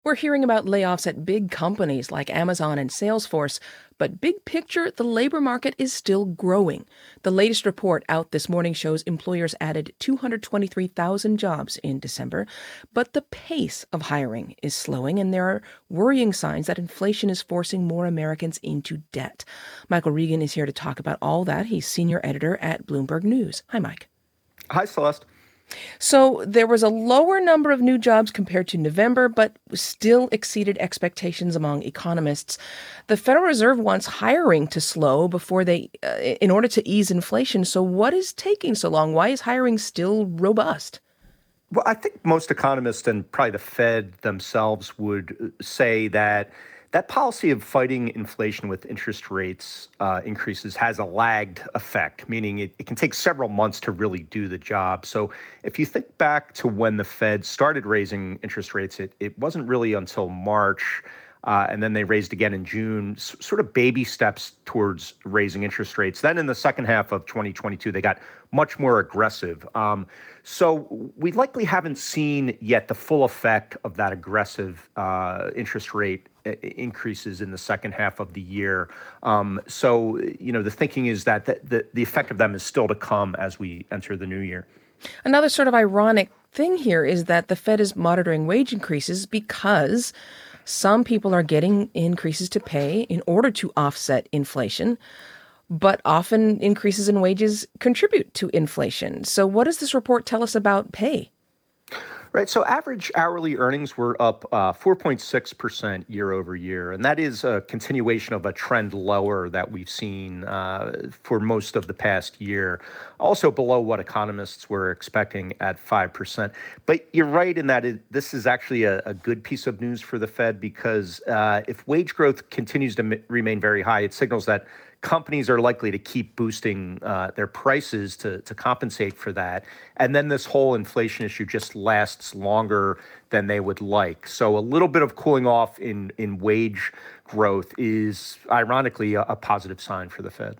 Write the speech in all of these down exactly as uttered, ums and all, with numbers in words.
We're hearing about layoffs at big companies like Amazon and Salesforce, but big picture, the labor market is still growing. The latest report out this morning shows employers added two hundred twenty-three thousand jobs in December, but the pace of hiring is slowing, and there are worrying signs that inflation is forcing more Americans into debt. Michael Regan is here to talk about all that. He's senior editor at Bloomberg News. Hi, Mike. Hi, Celeste. So there was a lower number of new jobs compared to November, but still exceeded expectations among economists. The Federal Reserve wants hiring to slow before they, uh, in order to ease inflation. So what is taking so long? Why is hiring still robust? Well, I think most economists and probably the Fed themselves would say that that policy of fighting inflation with interest rates uh, increases has a lagged effect, meaning it, it can take several months to really do the job. So if you think back to when the Fed started raising interest rates, it, it wasn't really until March. Uh, and then they raised again in June, s- sort of baby steps towards raising interest rates. Then in the second half of twenty twenty-two, they got much more aggressive. Um, so we likely haven't seen yet the full effect of that aggressive uh, interest rate i- increases in the second half of the year. Um, so, you know, the thinking is that the, the, the effect of them is still to come as we enter the new year. Another sort of ironic thing here is that the Fed is monitoring wage increases because some people are getting increases to pay in order to offset inflation, but often increases in wages contribute to inflation. So what does this report tell us about pay? Right. So average hourly earnings were up uh, four point six percent year over year. And that is a continuation of a trend lower that we've seen uh, for most of the past year. Also below what economists were expecting at five percent. But you're right in that it, this is actually a, a good piece of news for the Fed because uh, if wage growth continues to m- remain very high, it signals that companies are likely to keep boosting uh, their prices to, to compensate for that. And then this whole inflation issue just lasts longer than they would like. So a little bit of cooling off in, in wage growth is ironically a, a positive sign for the Fed.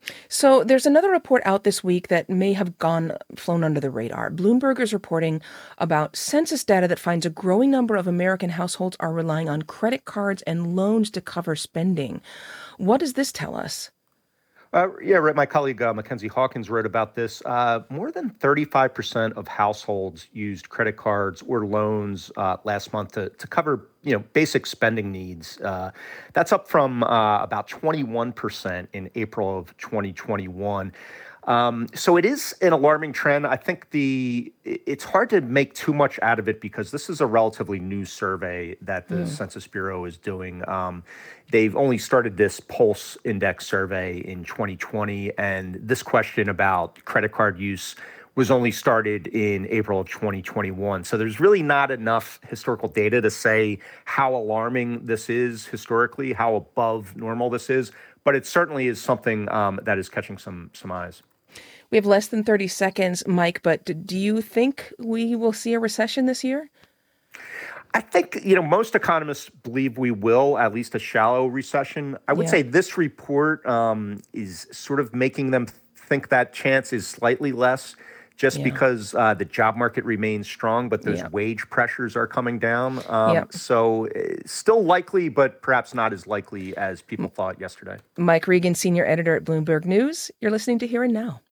So there's another report out this week that may have gone flown under the radar. Bloomberg is reporting about census data that finds a growing number of American households are relying on credit cards and loans to cover spending. What does this tell us? Uh, yeah, right. My colleague uh, Mackenzie Hawkins wrote about this. Uh, more than thirty-five percent of households used credit cards or loans uh, last month to, to cover, you know, basic spending needs. Uh, that's up from uh, about twenty-one percent in April of twenty twenty-one. Um, so it is an alarming trend. I think the it's hard to make too much out of it because this is a relatively new survey that the Mm. Census Bureau is doing. Um, they've only started this Pulse Index survey in twenty twenty, and this question about credit card use was only started in April of twenty twenty-one. So there's really not enough historical data to say how alarming this is historically, how above normal this is, but it certainly is something um, that is catching some some eyes. We have less than thirty seconds, Mike, but d- do you think we will see a recession this year? I think, you know, most economists believe we will, at least a shallow recession. I would Yeah, say this report um, is sort of making them think that chance is slightly less just yeah, because uh, the job market remains strong, but those yeah, wage pressures are coming down. yeah. Um, so uh, still likely, but perhaps not as likely as people thought yesterday. Mike Regan, senior editor at Bloomberg News. You're listening to Here and Now.